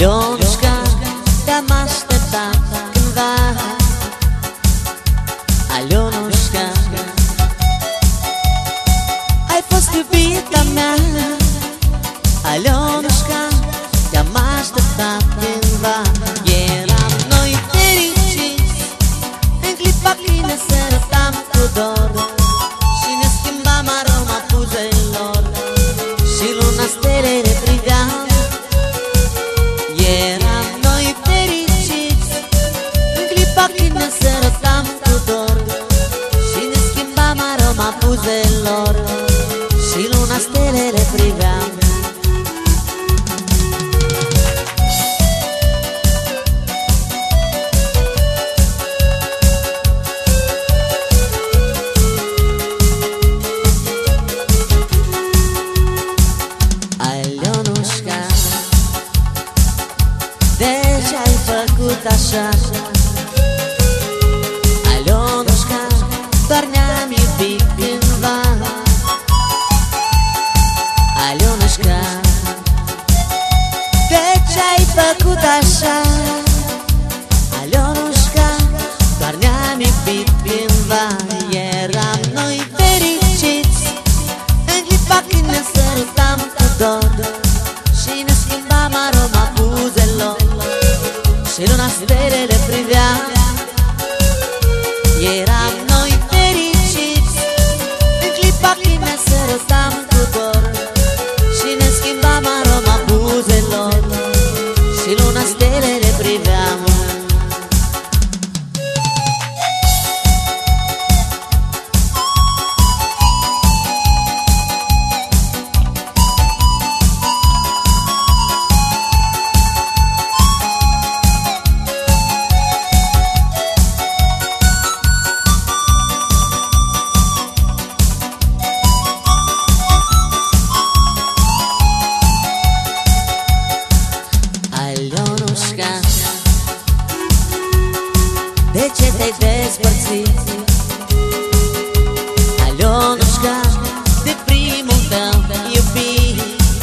Alionușca, te-am așteptat cândva. Alionușca, ai fost iubita mea. Alionușca, te-am așteptat cândva. Eram noi fericiți, în clipa când ne sărătam cu dor și ne schimbam aroma buzelor și luna stelele priveam. Eram noi fericiți, în clipa când ne sărătam cu dor și ne schimbam aroma buzelor și luna stelele priveam. Alionușca, de ce-ai făcut așa? Alionușca, doar ne-am iubit cândva. Alionușca, de ce-ai făcut așa? Alionușca, doar ne-am iubit cândva. Eram noi fericiți, în clipa când ne sărutam cu dor și ne schimbam aroma buzelor și luna stelele priveam. Eram noi fericiți, în clipa când ne sărutam cu dor și ne schimbam aroma buzelor și luna stelele priveam. Alionușca, de ce te-ai despărțit? Alionușca, de primul tău iubit.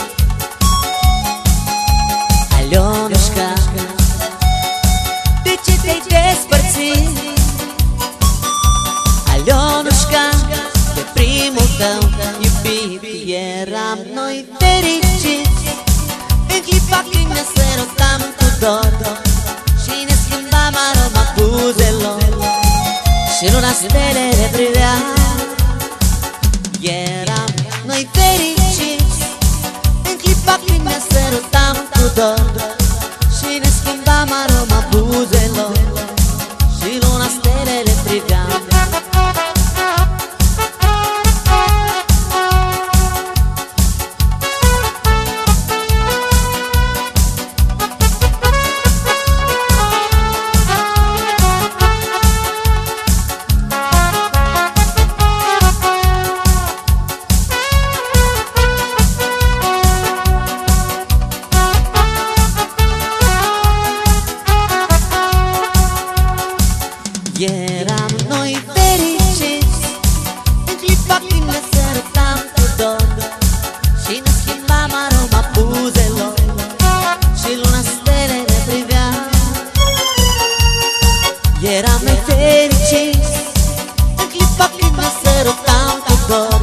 Alionușca, de ce te-ai despărțit? Alionușca, de primul tău iubit. Eram noi fericiți, în clipa când ne sărutam cu dor și ne schimbam aroma buzelor și luna stelele privea. Eram noi fericiți, în clipa când ne sărutam cu dor și ne schimbam aroma buzelor și luna stelele privea. Eram noi fericiți, în clipa când ne sărutam cu dor și ne schimbam aroma buzelor și luna stelele privea. Eram noi fericiți, în clipa când ne sărutam cu dor